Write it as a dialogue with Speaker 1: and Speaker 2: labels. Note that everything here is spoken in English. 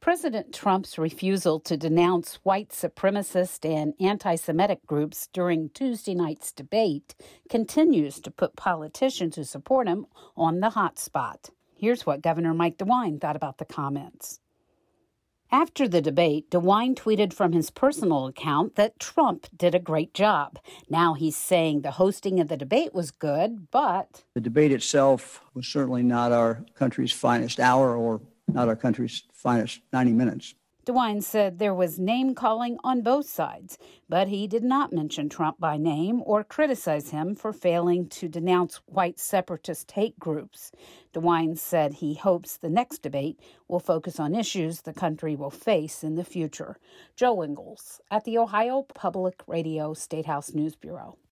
Speaker 1: President Trump's refusal to denounce white supremacist and anti-Semitic groups during Tuesday night's debate continues to put politicians who support him on the hot spot. Here's what Governor Mike DeWine thought about the comments. After the debate, DeWine tweeted from his personal account that Trump did a great job. Now he's saying the hosting of the debate was good, but
Speaker 2: the debate itself was certainly not our country's finest hour or not our country's finest 90 minutes.
Speaker 1: DeWine said there was name-calling on both sides, but he did not mention Trump by name or criticize him for failing to denounce white separatist hate groups. DeWine said he hopes the next debate will focus on issues the country will face in the future. Joe Ingles at the Ohio Public Radio Statehouse News Bureau.